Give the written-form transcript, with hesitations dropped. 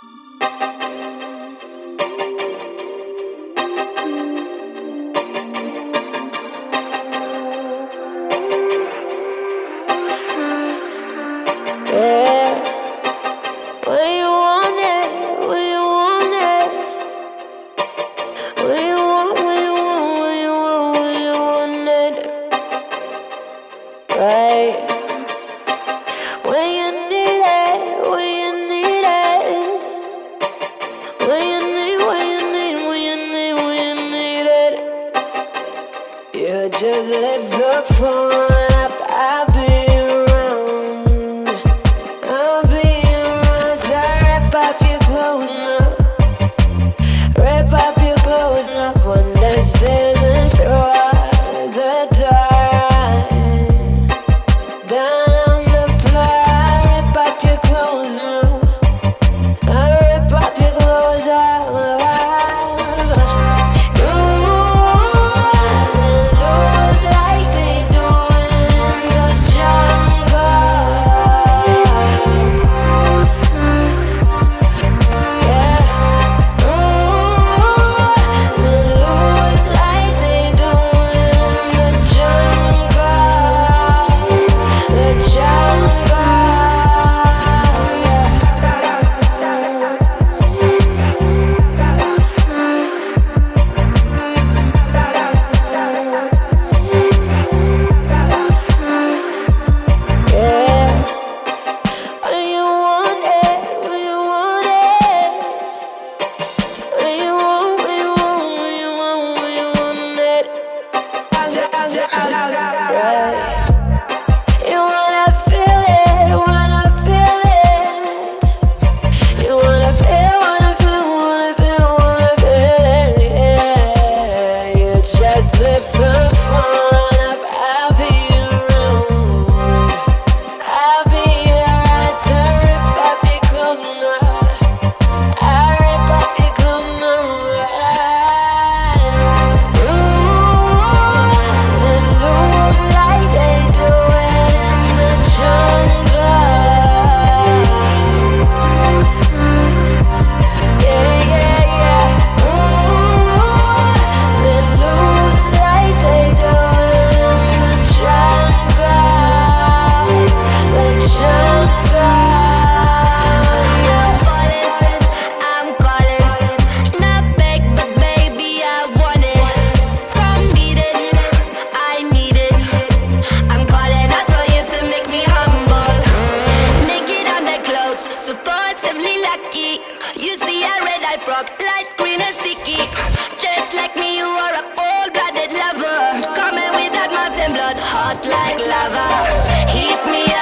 Just lift the phone up, I'll be around. I'll be around. So rip up your clothes now. Rip up your clothes now. When the season through the door, down on the floor. I rip up your clothes now. I rip up your clothes out. Lift the phone up, I'll be around. I'll be around to rip off your clothes now. I'll rip off your clothes now. And lose like they do it in the jungle. Yeah, yeah, yeah. And lose like they do it in the jungle. The jungle. I'm calling, not beg, but baby, I want it. Come beat it, I need it. I'm calling out for you to make me humble. Naked on the clouds, supposedly lucky. You see a red eye frog, light green and sticky. Just like me, you are a cold-blooded lover. Coming with that mountain blood, hot like lava. Heat me up.